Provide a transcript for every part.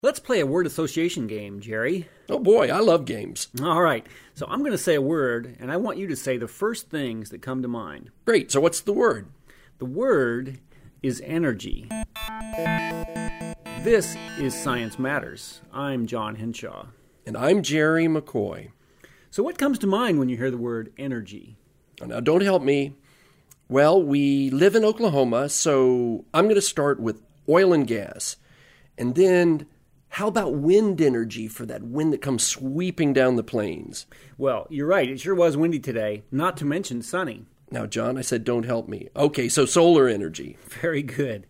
Let's play a word association game, Jerry. Oh boy, I love games. All right, so I'm going to say a word, and I want you to say the first things that come to mind. Great, so what's the word? The word is energy. This is Science Matters. I'm John Henshaw. And I'm Jerry McCoy. So what comes to mind when you hear the word energy? Now, don't help me. Well, we live in Oklahoma, so I'm going to start with oil and gas. And then, how about wind energy for that wind that comes sweeping down the plains? Well, you're right. It sure was windy today, not to mention sunny. Now, John, I said don't help me. Okay, so solar energy. Very good.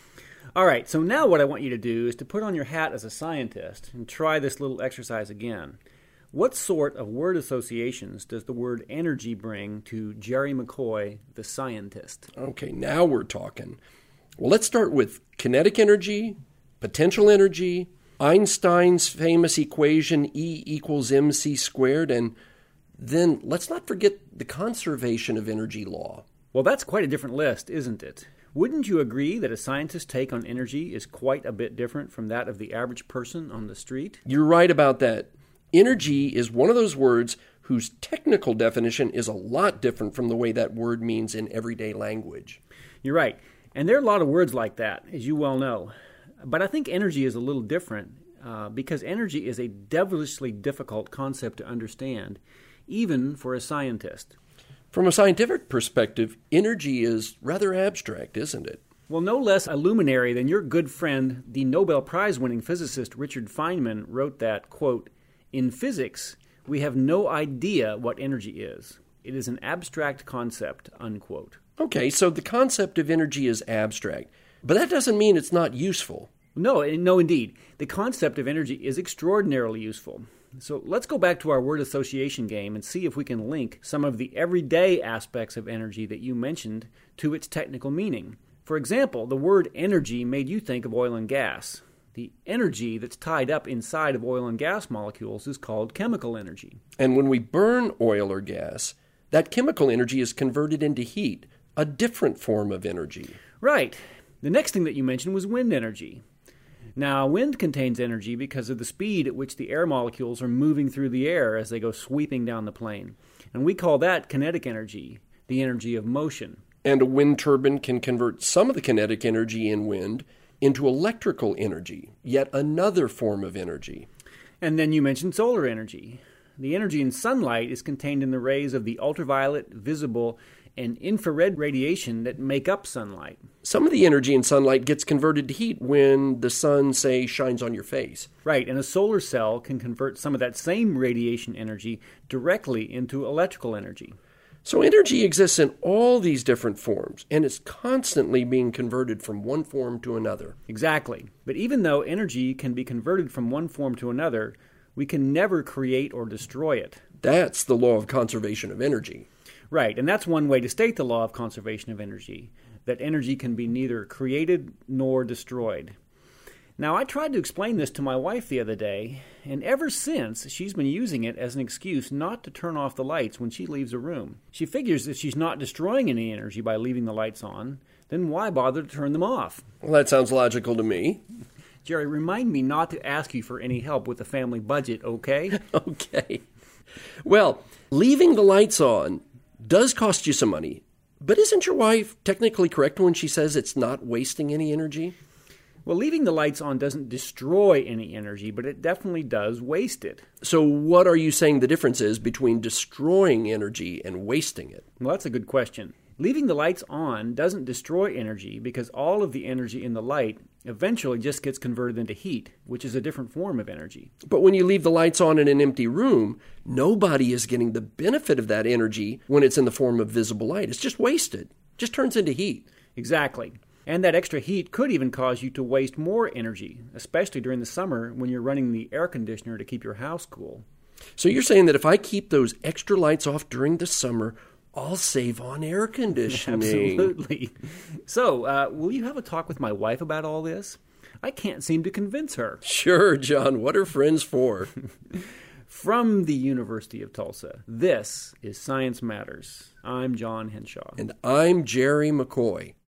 All right, so now what I want you to do is to put on your hat as a scientist and try this little exercise again. What sort of word associations does the word energy bring to Jerry McCoy, the scientist? Okay, now we're talking. Well, let's start with kinetic energy, potential energy, Einstein's famous equation E equals mc squared, and then let's not forget the conservation of energy law. Well, that's quite a different list, isn't it? Wouldn't you agree that a scientist's take on energy is quite a bit different from that of the average person on the street? You're right about that. Energy is one of those words whose technical definition is a lot different from the way that word means in everyday language. You're right. And there are a lot of words like that, as you well know. But I think energy is a little different because energy is a devilishly difficult concept to understand, even for a scientist. From a scientific perspective, energy is rather abstract, isn't it? Well, no less a luminary than your good friend, the Nobel Prize-winning physicist Richard Feynman, wrote that, quote, "In physics, we have no idea what energy is. It is an abstract concept," unquote. Okay, so the concept of energy is abstract, but that doesn't mean it's not useful. No, indeed. The concept of energy is extraordinarily useful. So let's go back to our word association game and see if we can link some of the everyday aspects of energy that you mentioned to its technical meaning. For example, the word energy made you think of oil and gas. The energy that's tied up inside of oil and gas molecules is called chemical energy. And when we burn oil or gas, that chemical energy is converted into heat, a different form of energy. Right. The next thing that you mentioned was wind energy. Now, wind contains energy because of the speed at which the air molecules are moving through the air as they go sweeping down the plane. And we call that kinetic energy, the energy of motion. And a wind turbine can convert some of the kinetic energy in wind into electrical energy, yet another form of energy. And then you mentioned solar energy. The energy in sunlight is contained in the rays of the ultraviolet, visible, and infrared radiation that make up sunlight. Some of the energy in sunlight gets converted to heat when the sun, say, shines on your face. Right, and a solar cell can convert some of that same radiation energy directly into electrical energy. So energy exists in all these different forms, and it's constantly being converted from one form to another. Exactly. But even though energy can be converted from one form to another, we can never create or destroy it. That's the law of conservation of energy. Right, and that's one way to state the law of conservation of energy, that energy can be neither created nor destroyed. Now, I tried to explain this to my wife the other day, and ever since, she's been using it as an excuse not to turn off the lights when she leaves a room. She figures if she's not destroying any energy by leaving the lights on, then why bother to turn them off? Well, that sounds logical to me. Jerry, remind me not to ask you for any help with the family budget, okay? Okay. Well, leaving the lights on does cost you some money, but isn't your wife technically correct when she says it's not wasting any energy? Well, leaving the lights on doesn't destroy any energy, but it definitely does waste it. So what are you saying the difference is between destroying energy and wasting it? Well, that's a good question. Leaving the lights on doesn't destroy energy because all of the energy in the light eventually just gets converted into heat, which is a different form of energy. But when you leave the lights on in an empty room, nobody is getting the benefit of that energy when it's in the form of visible light. It's just wasted. It just turns into heat. Exactly. And that extra heat could even cause you to waste more energy, especially during the summer when you're running the air conditioner to keep your house cool. So you're saying that if I keep those extra lights off during the summer, I'll save on air conditioning. Absolutely. So, will you have a talk with my wife about all this? I can't seem to convince her. Sure, John. What are friends for? From the University of Tulsa, this is Science Matters. I'm John Henshaw. And I'm Jerry McCoy.